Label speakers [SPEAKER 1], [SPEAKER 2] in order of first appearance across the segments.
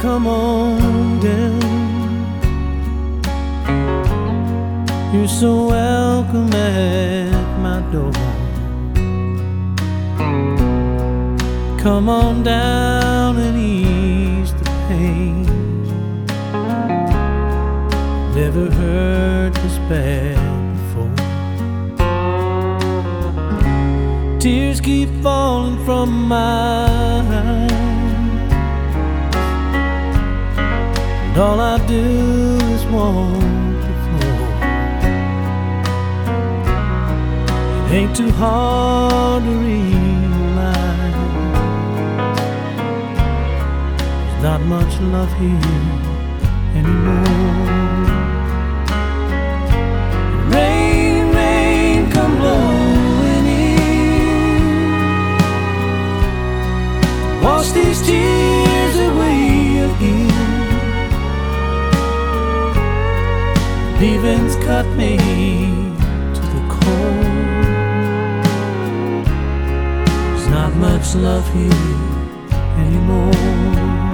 [SPEAKER 1] come on down. You're so welcome at my door. Come on down and ease the pain. Never hurt this bad before. Tears keep falling from my eyes, and all I do is want the floor. It ain't too hard to realize there's not much love here anymore. Rain, rain, come blowing in, wash these tears away again. Leaving's cut me to the core. There's not much love here anymore.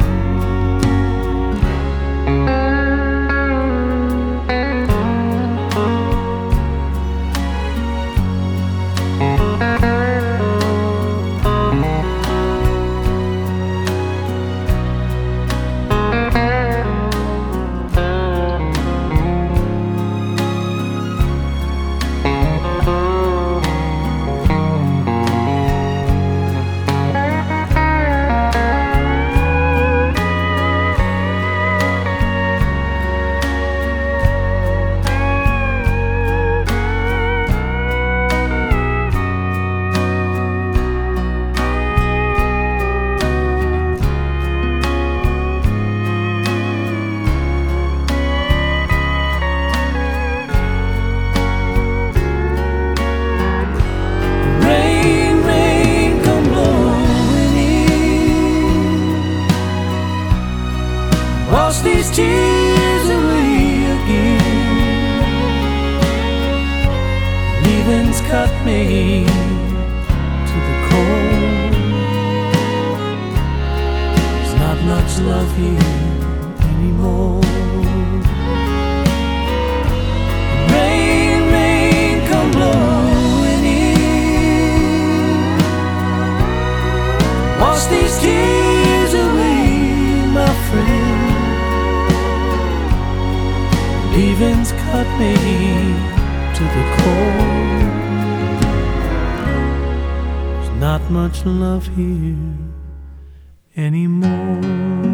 [SPEAKER 1] Wash these tears away again. Leaving's cut me to the core. There's not much love here anymore. Rain, rain, come blowing in, wash these tears away, my friend. Leaving's cut me to the core. There's not much love here anymore.